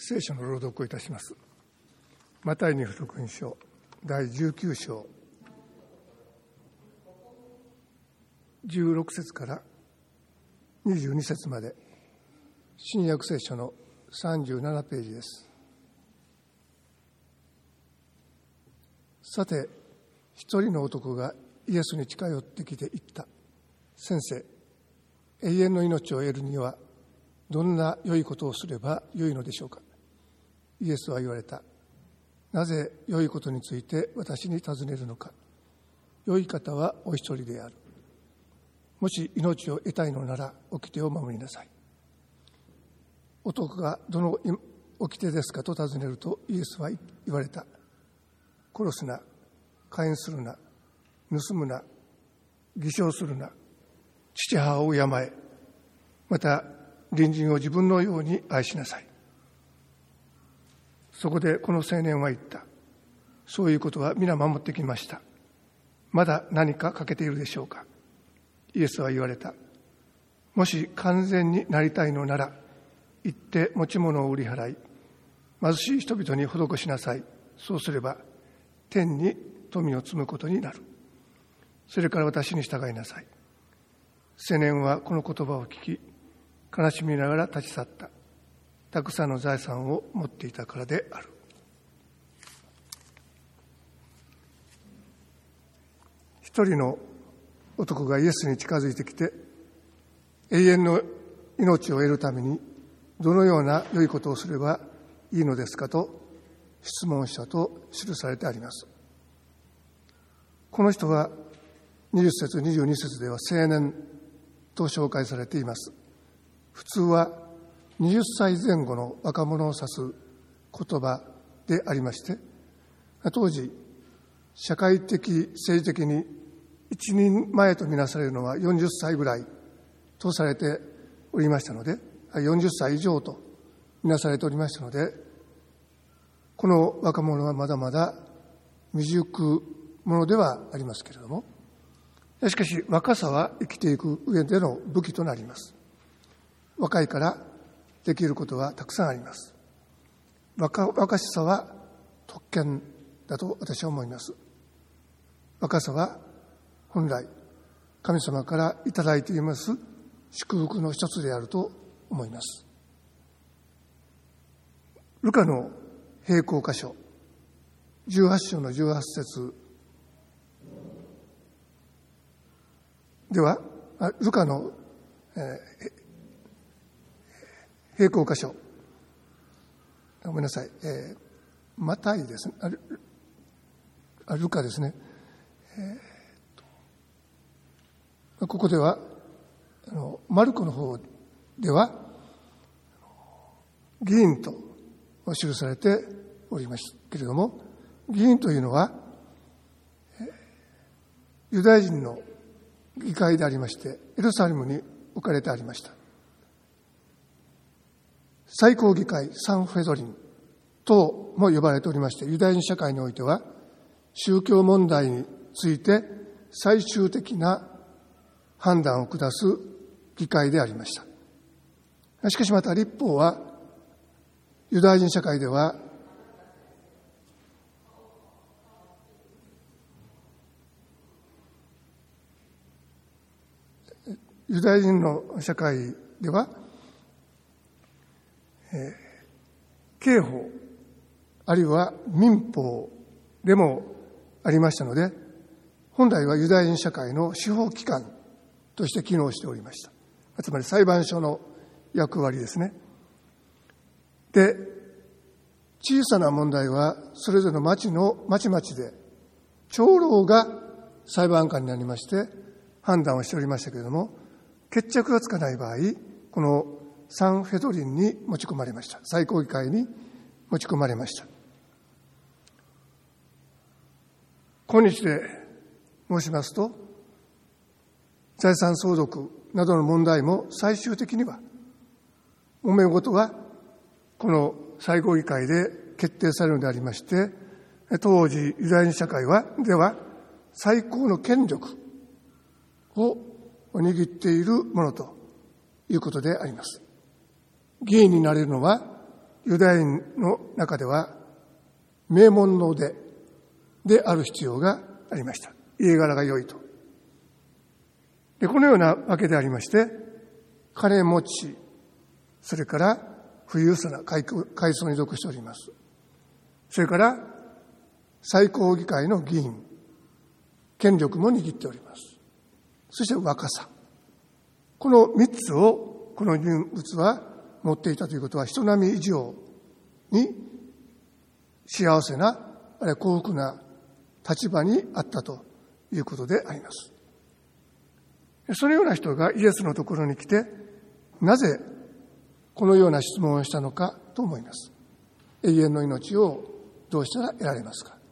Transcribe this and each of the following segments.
聖書の朗読をいたします。マタイに福音書第19章16節から22節まで、新約聖書の37ページです。さて、一人の男がイエスに近寄ってきて言った。先生、永遠の命を得るにはどんな良いことをすれば良いのでしょうか。イエスは言われた。なぜ良いことについて私に尋ねるのか。良い方はお一人である。もし命を得たいのなら掟を守りなさい。男がどの掟ですかと尋ねると、イエスは言われた。殺すな、姦淫するな、盗むな、偽証するな、父母を敬え、また隣人を自分のように愛しなさい。そこでこの青年は言った。そういうことは皆守ってきました。まだ何か欠けているでしょうか。イエスは言われた。もし完全になりたいのなら、行って持ち物を売り払い、貧しい人々に施しなさい。そうすれば天に富を積むことになる。それから私に従いなさい。青年はこの言葉を聞き、悲しみながら立ち去った。たくさんの財産を持っていたからである。一人の男がイエスに近づいてきて、永遠の命を得るためにどのような良いことをすればいいのですかと質問したと記されてあります。この人は20節22節では青年と紹介されています。普通は20歳前後の若者を指す言葉でありまして、当時社会的政治的に一人前とみなされるのは40歳ぐらいとされておりましたので、40歳以上とみなされておりましたので、この若者はまだまだ未熟者ではありますけれども、しかし若さは生きていく上での武器となります。若いからできることはたくさんあります。若しさは特権だと私は思います。若さは本来神様からいただいています祝福の一つであると思います。ルカの並行箇所18章の18節では、ルカの、並行箇所、ごめんなさい、マタイですね、ルカですね、ここではマルコの方では議員と記されておりますけれども、議員というのはユダヤ人の議会でありまして、エルサレムに置かれてありました。最高議会サンフェドリンとも呼ばれておりまして、ユダヤ人社会においては宗教問題について最終的な判断を下す議会でありました。しかしまた立法はユダヤ人社会ではユダヤ人の社会では、刑法あるいは民法でもありましたので、本来はユダヤ人社会の司法機関として機能しておりました。つまり裁判所の役割ですね。で、小さな問題はそれぞれの町々で長老が裁判官になりまして判断をしておりましたけれども、決着がつかない場合、このサンフェドリンに持ち込まれました。最高議会に持ち込まれました。今日で申しますと、財産相続などの問題も最終的には揉め事はこの最高議会で決定されるのでありまして、当時ユダヤ人社会では最高の権力を握っているものということであります。議員になれるのはユダヤ人の中では名門の腕である必要がありました。家柄が良いと。で、このようなわけでありまして、金持ち、それから富裕層な階層に属しております。それから最高議会の議員、権力も握っております。そして若さ。この三つをこの人物は持っていたということは、人並み以上に幸せな、あるいは幸福な立場にあったということであります。そのような人がイエスのところに来て、なぜこのような質問をしたのかと思います。永遠の命をどうしたら得られますか。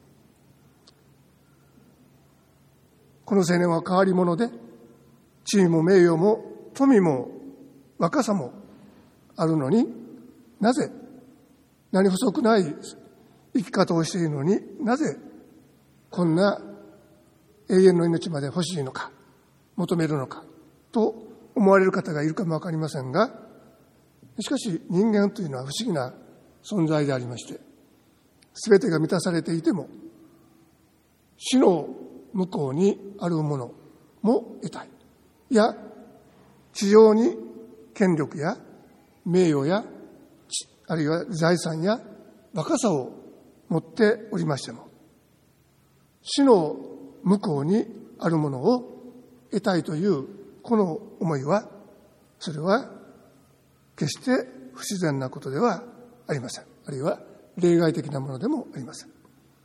この青年は変わり者で、地位も名誉も富も若さもあるのに、なぜ何不足ない生き方をしているのに、なぜこんな永遠の命まで欲しいのか、求めるのかと思われる方がいるかもわかりませんが、しかし人間というのは不思議な存在でありまして、すべてが満たされていても死の向こうにあるものも得たい。いや、地上に権力や名誉やあるいは財産や若さを持っておりましても、死の向こうにあるものを得たいというこの思いは、それは決して不自然なことではありません。あるいは例外的なものでもありません。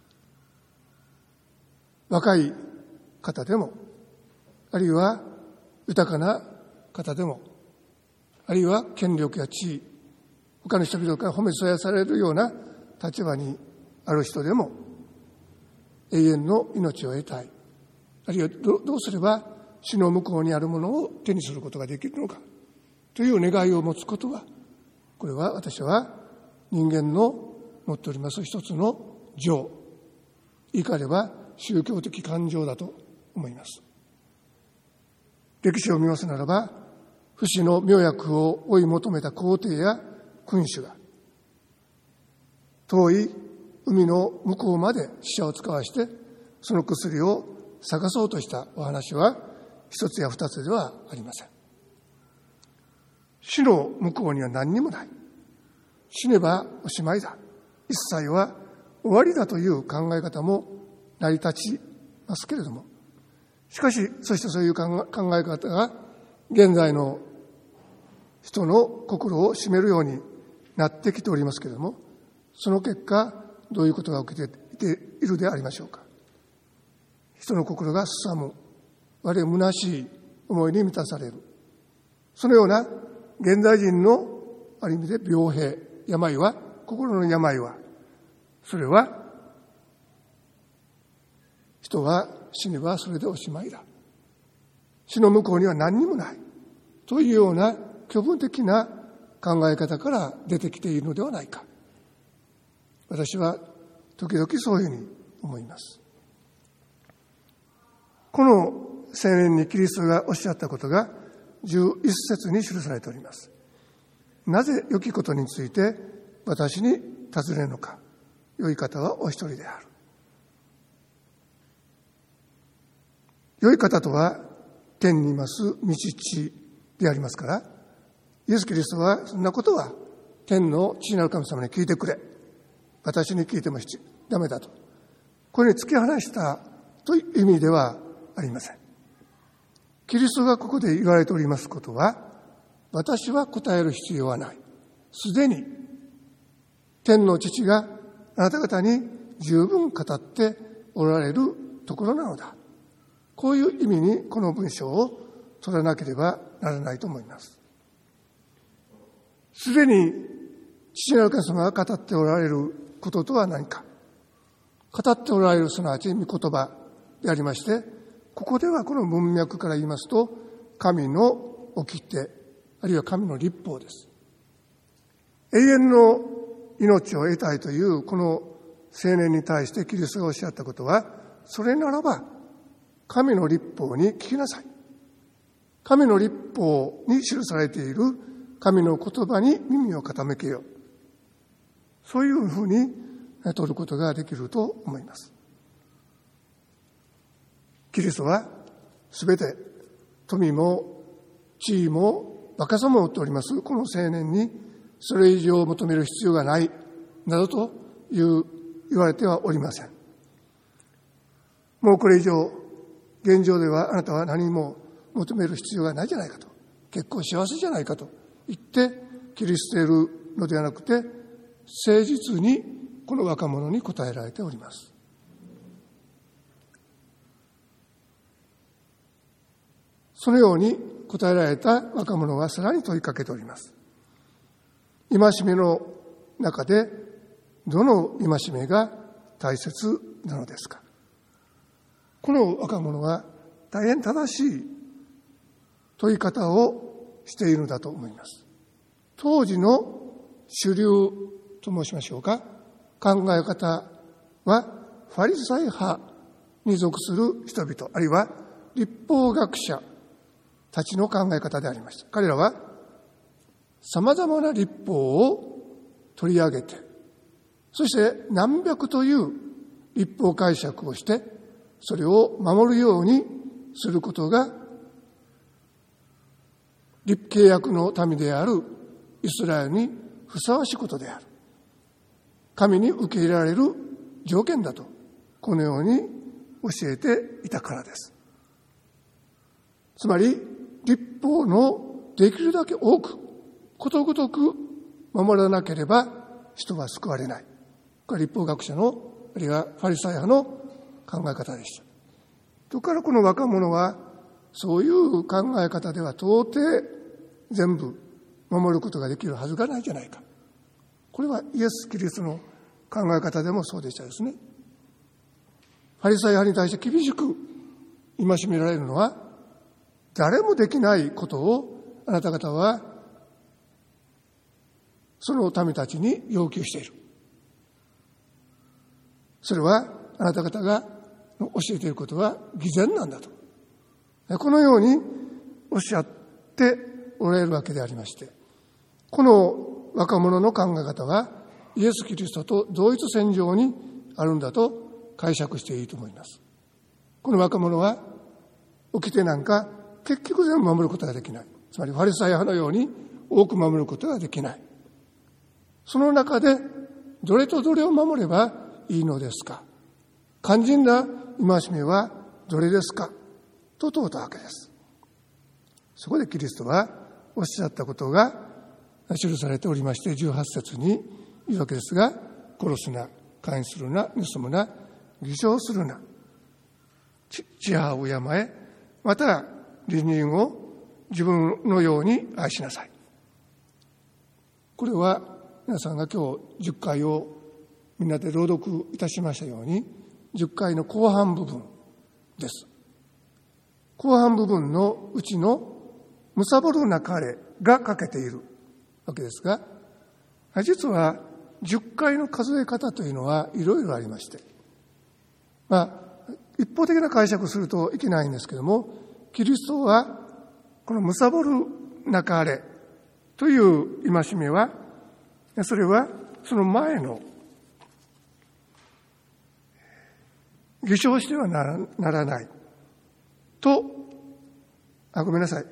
若い方でも、あるいは豊かな方でも、あるいは権力や地位、他の人々から褒めそやされるような立場にある人でも、永遠の命を得たい、あるいはどうすれば死の向こうにあるものを手にすることができるのかという願いを持つことは、これは私は人間の持っております一つの情、言い換えれば宗教的感情だと思います。歴史を見ますならば、不死の妙薬を追い求めた皇帝や君主が遠い海の向こうまで死者を使わしてその薬を探そうとしたお話は一つや二つではありません。死の向こうには何にもない。死ねばおしまいだ。一切は終わりだという考え方も成り立ちますけれども、しかし、そしてそういう考え方が現在の人の心を占めるようになってきておりますけれども、その結果、どういうことが起きているでありましょうか。人の心がすさむ、我々虚しい思いに満たされる。そのような現代人のある意味で病兵、病は、心の病は、それは、人は死ねばそれでおしまいだ。死の向こうには何にもない。というような虚無的な考え方から出てきているのではないか。私は時々そういうふうに思います。この青年にキリストがおっしゃったことが11節に記されております。なぜ良きことについて私に尋ねるのか。良い方はお一人である。良い方とは天にいます道地でありますから、イエス・キリストはそんなことは天の父なる神様に聞いてくれ。私に聞いてもダメだと。これに突き放したという意味ではありません。キリストがここで言われておりますことは、私は答える必要はない。すでに天の父があなた方に十分語っておられるところなのだ。こういう意味にこの文章を取らなければならないと思います。すでに父なる神様が語っておられることとは何か。語っておられるすなわち御言葉でありまして、ここではこの文脈から言いますと、神の掟、あるいは神の律法です。永遠の命を得たいというこの青年に対してキリストがおっしゃったことは、それならば神の律法に聞きなさい。神の律法に記されている神の言葉に耳を傾けよう。 そういうふうに取ることができると思います。キリストはすべて富も地位も若さも持っておりますこの青年にそれ以上求める必要がないなどと言われてはおりません。もうこれ以上現状ではあなたは何も求める必要がないじゃないかと、結構幸せじゃないかと言って切り捨てるのではなくて、誠実にこの若者に答えられております。そのように答えられた若者はさらに問いかけております。戒めの中でどの戒めが大切なのですか。この若者は大変正しい問い方をしているのだと思います。当時の主流と申しましょうか、考え方はファリサイ派に属する人々、あるいは律法学者たちの考え方でありました。彼らは様々な律法を取り上げて、そして何百という律法解釈をして、それを守るようにすることが契約の民であるイスラエルにふさわしいことである。神に受け入れられる条件だと、このように教えていたからです。つまり、律法のできるだけ多く、ことごとく守らなければ人は救われない。これは律法学者の、あるいはファリサイ派の考え方でした。そこからこの若者は、そういう考え方では到底全部守ることができるはずがないじゃないか。これはイエス・キリストの考え方でもそうでしたですね。ファリサイ派に対して厳しく戒められるのは、誰もできないことをあなた方はその民たちに要求している。それはあなた方が教えていることは偽善なんだと。このようにおっしゃっておられるわけでありまして、この若者の考え方はイエス・キリストと同一線上にあるんだと解釈していいと思います。この若者は起きてなんか結局全部守ることができない。つまりファリサイ派のように多く守ることができない。その中でどれとどれを守ればいいのですか。肝心な戒めはどれですかと問うたわけです。そこでキリストはおっしゃったことが記されておりまして、18節に言うわけですが、殺すな、姦淫するな、盗むな、偽証するな、父母を敬え、また隣人を自分のように愛しなさい。これは皆さんが今日10回をみんなで朗読いたしましたように、10回の後半部分です。後半部分のうちの貪るなかれが欠けているわけですが、実は10回の数え方というのはいろいろありまして、一方的な解釈するといけないんですけども、キリストはこの貪るなかれという戒めは、それはその前の偽証してはならないと、ごめんなさい、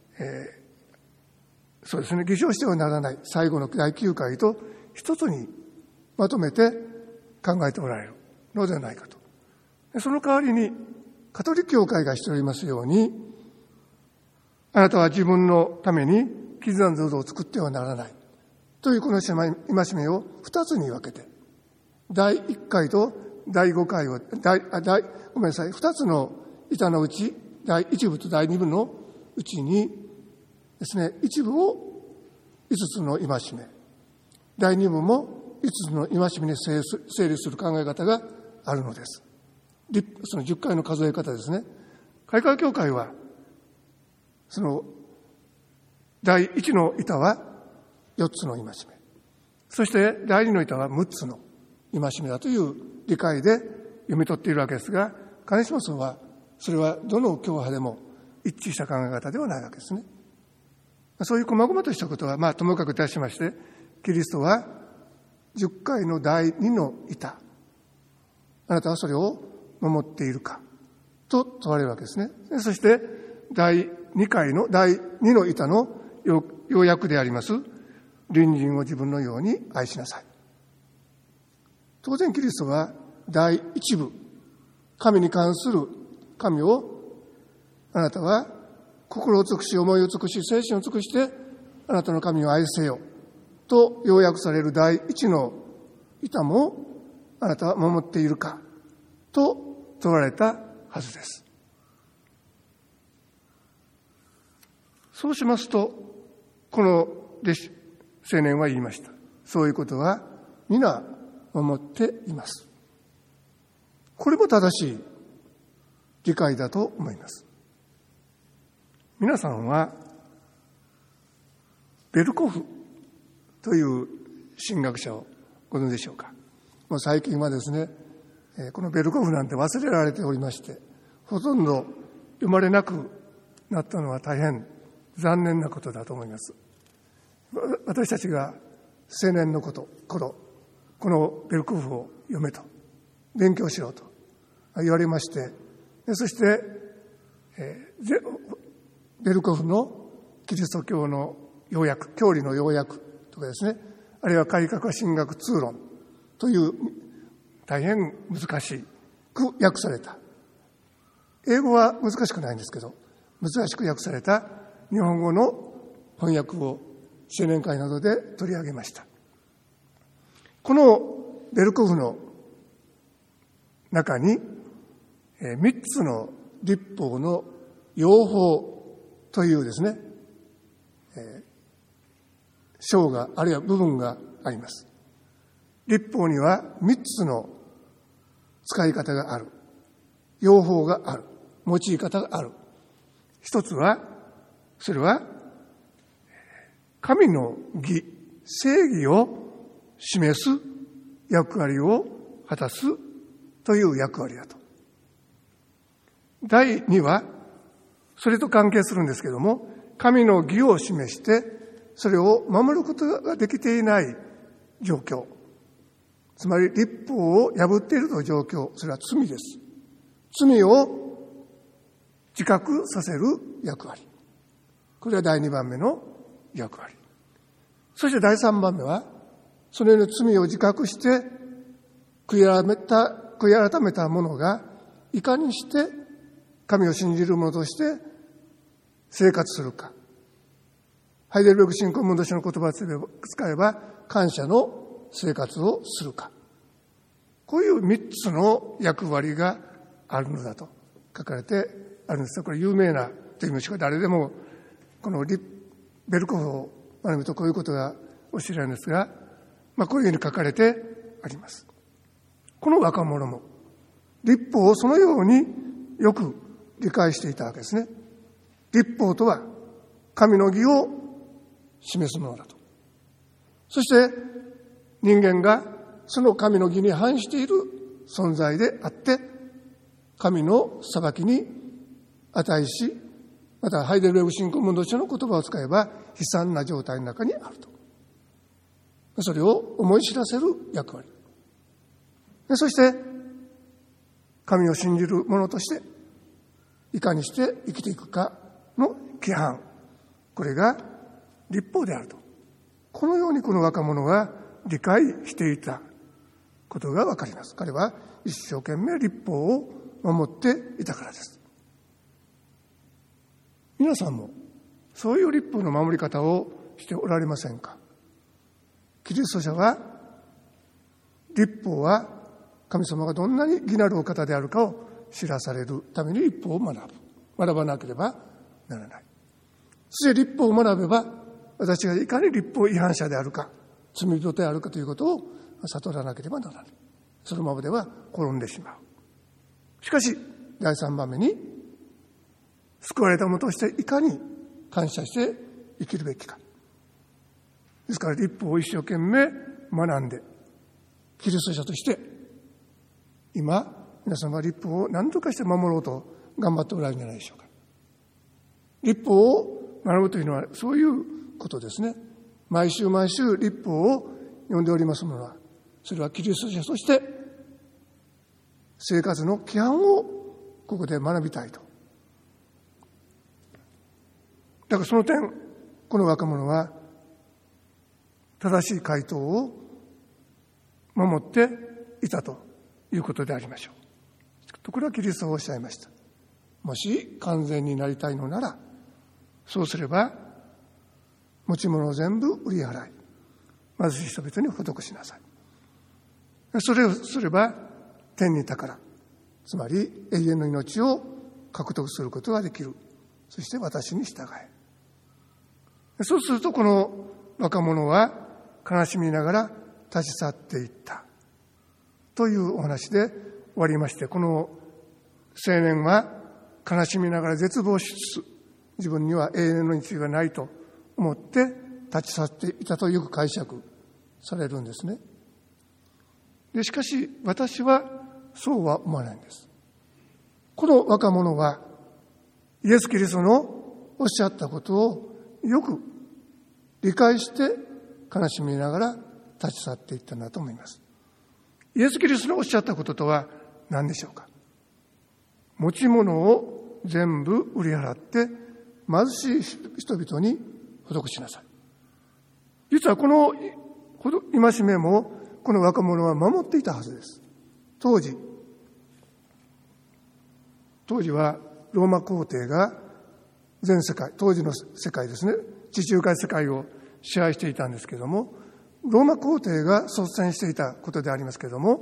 そうですね、偽証してはならない最後の第9回と一つにまとめて考えておられるのではないかと。その代わりにカトリック教会がしておりますように、あなたは自分のために絆像を作ってはならないというこの戒めを2つに分けて、第1回と第5回を、ごめんなさい、2つの板のうち、第1部と第2部のうちにですね、一部を5つの戒め、第2部も5つの戒めに整理する考え方があるのです。その10回の数え方ですね。開会教会は、その第1の板は4つの戒め、そして第2の板は6つの戒めだという理解で読み取っているわけですが、金島さんはそれはどの教派でも一致した考え方ではないわけですね。そういう細々としたことはともかくいたしまして、キリストは 10階の第2の板、あなたはそれを守っているかと問われるわけですね。そして第2階の第2の板の要約であります隣人を自分のように愛しなさい。当然キリストは第1部、神に関する神をあなたは心を尽くし、思いを尽くし、精神を尽くしてあなたの神を愛せよと要約される第1の板もあなたは守っているかと問われたはずです。そうしますと、この青年は言いました。そういうことは皆守っています。これも正しい理解だと思います。皆さんはベルコフという神学者をご存知でしょうか。もう最近はですね、このベルコフなんて忘れられておりまして、ほとんど読まれなくなったのは大変残念なことだと思います。私たちが青年の頃、このベルコフを読めと、勉強しろと言われまして、そして、ベルコフのキリスト教の要約、教理の要約とかですね、あるいは改革神学通論という大変難しく訳された、英語は難しくないんですけど、難しく訳された日本語の翻訳を青年会などで取り上げました。このベルコフの中に3つの律法の要法というですね、章があるいは部分があります。律法には3つの使い方がある、用法がある、用い方がある。一つは、それは神の義、正義を示す役割を果たすという役割だと。第2は、それと関係するんですけども、神の義を示して、それを守ることができていない状況。つまり、律法を破っているという状況。それは罪です。罪を自覚させる役割。これは第2番目の役割。そして第3番目は、そのように罪を自覚して、悔い改めた者が、いかにして神を信じる者として生活するか。ハイデルベルク信仰問答書の言葉を使えば、感謝の生活をするか。こういう3つの役割があるのだと書かれてあるんです。これ有名なと言いましょうか、誰でもこのベルコフを学ぶとこういうことが教えられるんですが、こういうふうに書かれてあります。この若者も律法をそのようによく理解していたわけですね。律法とは神の義を示すものだと。そして人間がその神の義に反している存在であって、神の裁きに値し、またハイデルベルク信仰問答書の言葉を使えば悲惨な状態の中にあると。それを思い知らせる役割。そして神を信じる者としていかにして生きていくかの規範。これが律法であると。このようにこの若者が理解していたことがわかります。彼は一生懸命律法を守っていたからです。皆さんもそういう律法の守り方をしておられませんか？キリスト者は律法は神様がどんなに義なるお方であるかを知らされるために律法を学ばなければならない。そして律法を学べば私がいかに律法違反者であるか、罪人であるかということを悟らなければならない。そのままでは転んでしまう。しかし第3番目に、救われた者としていかに感謝して生きるべきか。ですから律法を一生懸命学んで、キリスト者として今皆さんは律法を何とかして守ろうと頑張っておられるんじゃないでしょうか。律法を学ぶというのはそういうことですね。毎週毎週律法を読んでおりますものは、 それはキリスト者として生活の規範をここで学びたいと。だからその点、この若者は正しい回答を守っていたということでありましょう。ところがキリストはおっしゃいました。もし完全になりたいのなら、そうすれば持ち物を全部売り払い、貧しい人々に施しなさい。それをすれば天に宝、つまり永遠の命を獲得することができる。そして私に従え。そうするとこの若者は悲しみながら立ち去っていったというお話で終わりまして、この青年は悲しみながら絶望しつつ、自分には永遠の命がないと思って立ち去っていたという解釈されるんですね。でしかし私はそうは思わないんです。この若者はイエス・キリストのおっしゃったことをよく理解して悲しみながら立ち去っていったんだと思います。イエス・キリストのおっしゃったこととは何でしょうか。持ち物を全部売り払って貧しい人々に施しなさい。実はこの戒めもこの若者は守っていたはずです。当時はローマ皇帝が全世界、当時の世界ですね、地中海世界を支配していたんですけれども、ローマ皇帝が率先していたことでありますけれども、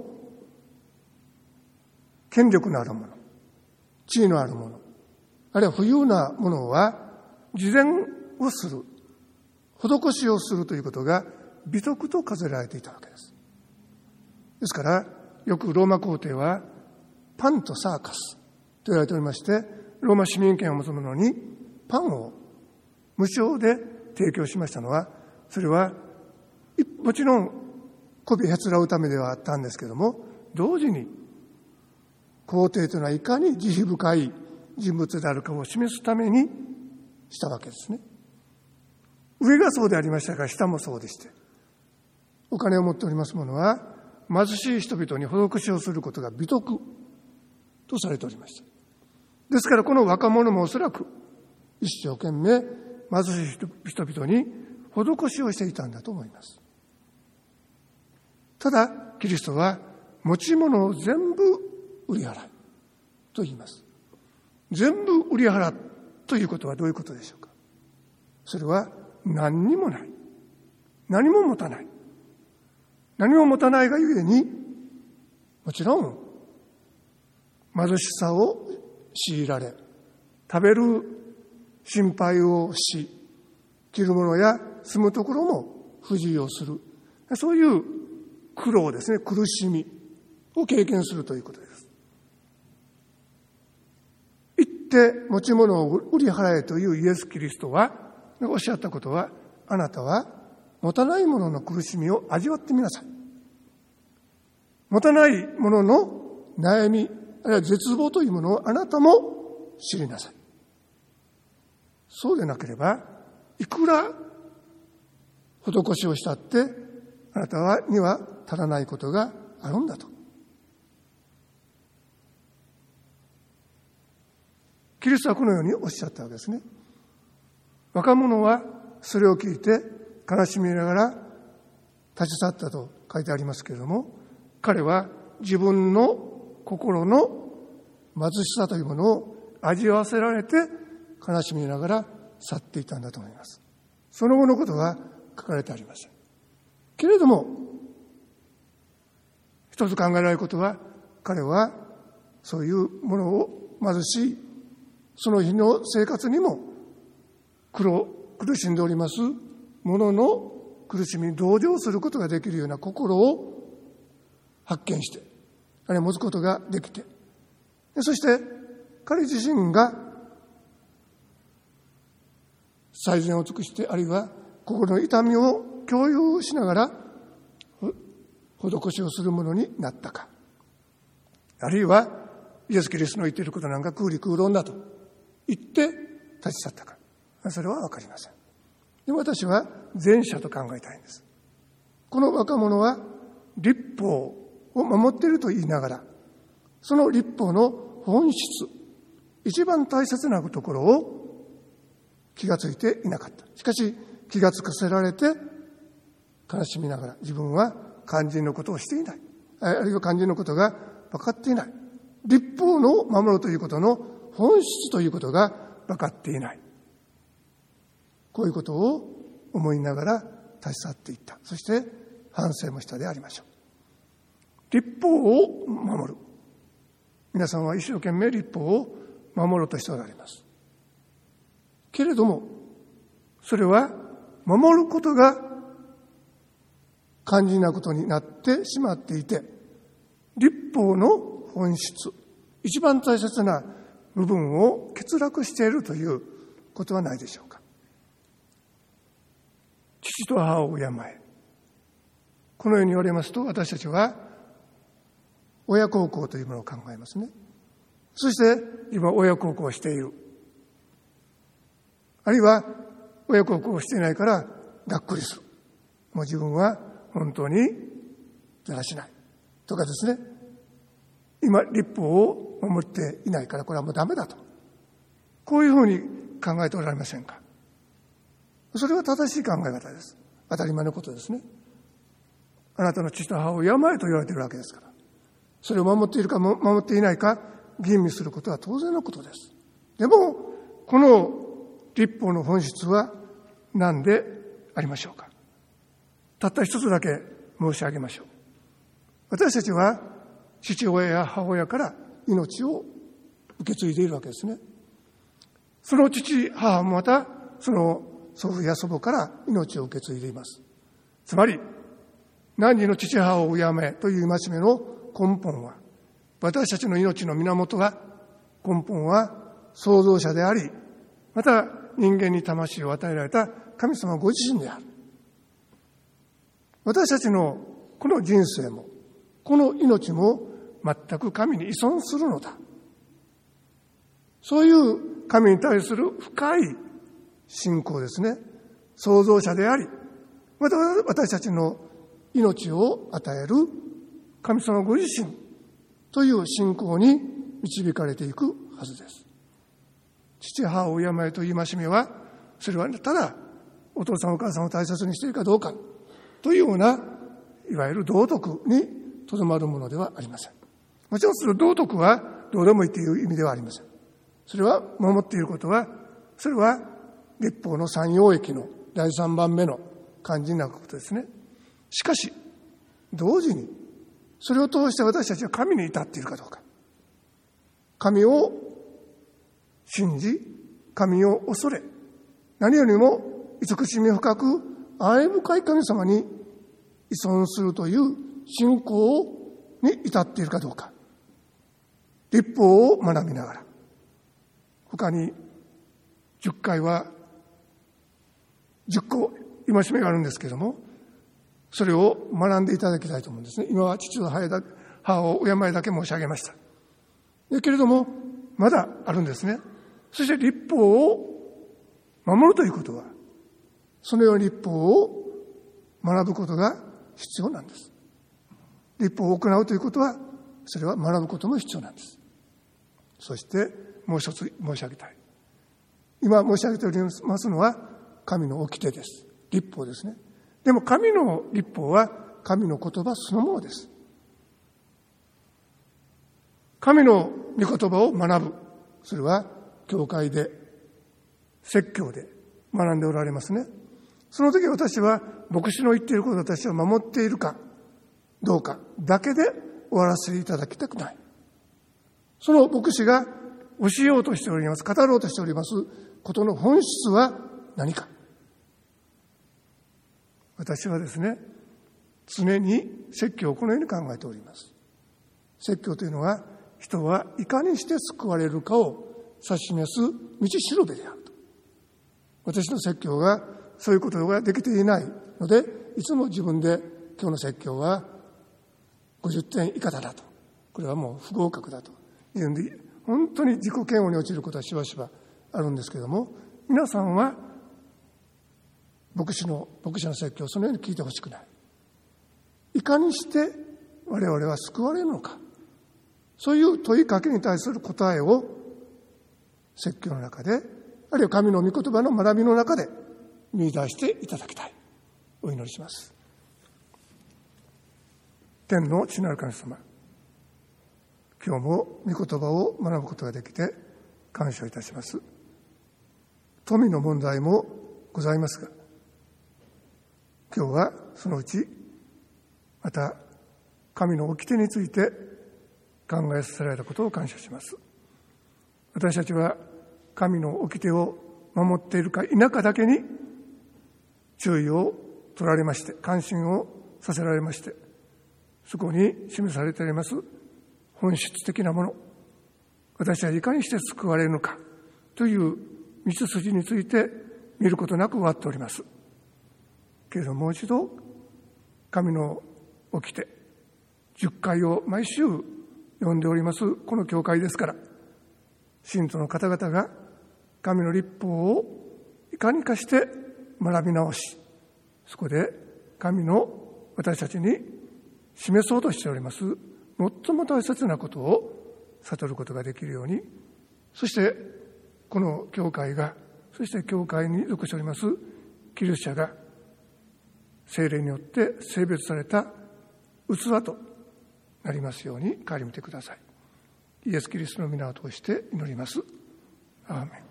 権力のあるもの、地位のあるもの、あるいは富裕なものは慈善をする、施しをするということが美徳と数えられていたわけです。ですからよくローマ皇帝はパンとサーカスと言われておりまして、ローマ市民権を持つ者にパンを無償で提供しましたのは、それはもちろん媚びへつらうためではあったんですけれども、同時に皇帝というのはいかに慈悲深い人物であるかを示すためにしたわけですね。上がそうでありましたが、下もそうでして、お金を持っております者は貧しい人々に施しをすることが美徳とされておりました。ですからこの若者もおそらく一生懸命貧しい人々に施しをしていたんだと思います。ただキリストは持ち物を全部売り払いと言います。全部売り払うということはどういうことでしょうか。それは何にもない、何も持たない、何も持たないがゆえに、もちろん貧しさを強いられ、食べる心配をし、着るものや住むところも不自由をする、そういう苦労ですね、苦しみを経験するということです。行って持ち物を売り払えというイエス・キリストはおっしゃったことは、あなたは持たないものの苦しみを味わってみなさい。持たないものの悩み、あるいは絶望というものをあなたも知りなさい。そうでなければ、いくら施しをしたって、あなたには足らないことがあるんだと。キリストはこのようにおっしゃったわけですね。若者はそれを聞いて悲しみながら立ち去ったと書いてありますけれども、彼は自分の心の貧しさというものを味わわせられて悲しみながら去っていたんだと思います。その後のことは書かれてありませんけれども、一つ考えられることは、彼はそういうものを貧しいその日の生活にも苦しんでおりますものの苦しみに同情することができるような心を発見して、あるいは持つことができて、そして彼自身が最善を尽くして、あるいは心の痛みを共有しながら施しをするものになったか、あるいはイエス・キリストの言っていることなんか空理空論だと言って立ち去ったか、それはわかりません。でも私は前者と考えたいんです。この若者は律法を守っていると言いながら、その律法の本質、一番大切なところを気がついていなかった。しかし気がつかせられて悲しみながら、自分は肝心のことをしていない、あるいは肝心のことが分かっていない、律法の守るということの本質ということが分かっていない、こういうことを思いながら立ち去っていった。そして反省もしたでありましょう。律法を守る、皆さんは一生懸命律法を守ろうとしておられます。けれどもそれは守ることが肝心なことになってしまっていて、律法の本質、一番大切な部分を欠落しているということはないでしょうか。父と母を敬え、このように言われますと、私たちは親孝行というものを考えますね。そして今親孝行をしている、あるいは親孝行をしていないからがっくりする、もう自分は本当にだらしないとかですね、今律法を守っていないからこれはもうダメだと、こういうふうに考えておられませんか。それは正しい考え方です。当たり前のことですね。あなたの父と母を敬えと言われているわけですから、それを守っているか守っていないか吟味することは当然のことです。でもこの律法の本質は何でありましょうか。たった一つだけ申し上げましょう。私たちは父親や母親から命を受け継いでいるわけですね。その父母もまたその祖父や祖母から命を受け継いでいます。つまり汝の父母を敬えという戒めの根本は、私たちの命の源は、根本は創造者であり、また人間に魂を与えられた神様ご自身である。私たちのこの人生もこの命も全く神に依存するのだ。そういう神に対する深い信仰ですね。創造者であり、また私たちの命を与える神様ご自身という信仰に導かれていくはずです。父母を敬えという戒めは、それはただお父さんお母さんを大切にしているかどうかというような、いわゆる道徳にとどまるものではありません。もちろんその道徳はどうでもいいという意味ではありません。それは守っていることは、それは律法の三要域の第3番目の肝心なことですね。しかし同時にそれを通して私たちは神に至っているかどうか、神を信じ神を恐れ、何よりも慈しみ深く愛深い神様に依存するという信仰に至っているかどうか、律法を学びながら、他に10回は10個戒めがあるんですけれども、それを学んでいただきたいと思うんですね。今は父と母を敬えだけ申し上げました。だけれどもまだあるんですね。そして律法を守るということは、そのように律法を学ぶことが必要なんです。律法を行うということは、それは学ぶことも必要なんです。そしてもう一つ申し上げたい。今申し上げておりますのは神の掟です。律法ですね。でも神の律法は神の言葉そのものです。神の御言葉を学ぶ。それは教会で、説教で学んでおられますね。その時私は牧師の言っていることを私は守っているかどうかだけで終わらせていただきたくない。その牧師が教えようとしております、語ろうとしておりますことの本質は何か。私はですね、常に説教をこのように考えております。説教というのは、人はいかにして救われるかを指し示す道しるべであると。私の説教がそういうことができていないので、いつも自分で今日の説教は50点以下だと、これはもう不合格だというんで、本当に自己嫌悪に陥ることはしばしばあるんですけれども、皆さんは牧師の説教をそのように聞いてほしくない。 いかにして我々は救われるのか、そういう問いかけに対する答えを説教の中で、あるいは神の御言葉の学びの中で見出していただきたい。お祈りします。天の父なる神様、今日も御言葉を学ぶことができて感謝いたします。富の問題もございますが、今日はそのうちまた神の掟について考えさせられたことを感謝します。私たちは神の掟を守っているか否かだけに注意を取られまして、関心をさせられまして、そこに示されております本質的なもの、私はいかにして救われるのかという道筋について見ることなく終わっております。けれどもう一度神の掟10回を毎週読んでおりますこの教会ですから、信徒の方々が神の律法をいかにかして学び直し、そこで神の私たちに示そうとしております最も大切なことを悟ることができるように、そしてこの教会が、そして教会に属しておりますキリスト者が聖霊によって性別された器となりますように顧みてください。イエス・キリストの皆を通して祈ります。アーメン。